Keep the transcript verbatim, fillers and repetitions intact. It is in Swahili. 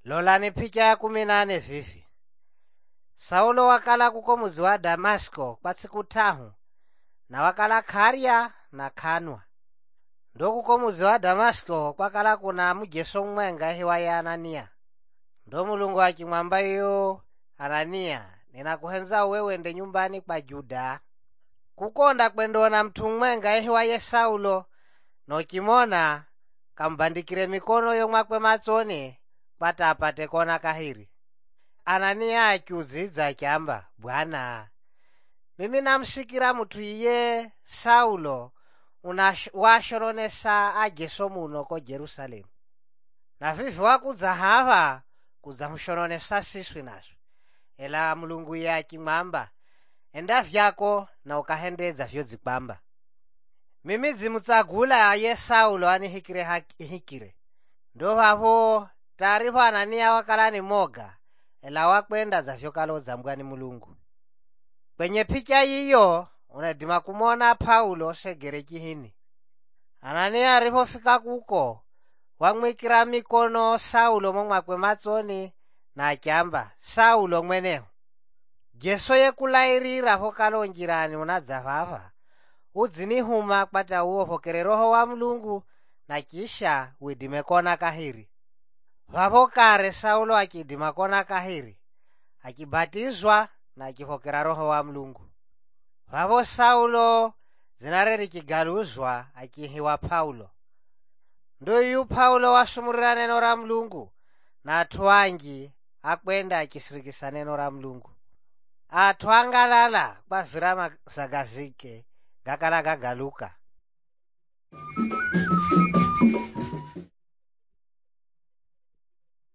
Lolani picha ya kumi nane vivi. Saulo wakala kuko muzi wa Damasko kwa tsiku tahu, na wakala kharya na khanwa. Ndo kuko muzi wa Damasko kwakala kuna mujeso mwenga hiwaye Anania. Ndo Mulungu akimwamba iyo, Anania, ninakuhenza uwe wende nyumbani kwa Juda. Kukonda kwendona mtu mwenga hiwaye Saulo, nokimona kambandikire mikono yomwakwe matsoni pata apate kona kahiri. Anania akyudzidza akyamba, Bwana, mimi namsikira mutu iye Saulo washoronesa ajeso muno ko Jerusalemu. Na vivi wakudza hava kudzamushononesa siswi naso. Ela Mulungu iye akimwamba, enda vyako na ukahendedza vyodzikwamba. Mimi dzimutsagula ye Saulo anihikire hikire. Ndo vavo taarifa Anania wakala ni moga, ela wakwenda zavyokalodza mbwani Mulungu. Kwenye picha hiyo unadima kumona Paulo segere chihini. Anania alipofika kuko wamwikira mikono Saulo momwakwe matsoni na akyamba, Saulo mweneho, jeso yekulairira hokalonjirani unadzavava, udzinihuma kwata uohokere Roho wa Mulungu na kisha widime kona kahiri. Vavo kare Saulo akidima kona kahiri, akibatizwa na akihokera Roho wa Mulungu. Vavo Saulo zinare rikigaluzwa akihiwa Paulo. Ndo yu Paulo wasumurira neno ra Mulungu, na athu angi akwenda akisirikisa neno ra Mulungu. Athu angalala kwavira mazagazike gakala gagaluka.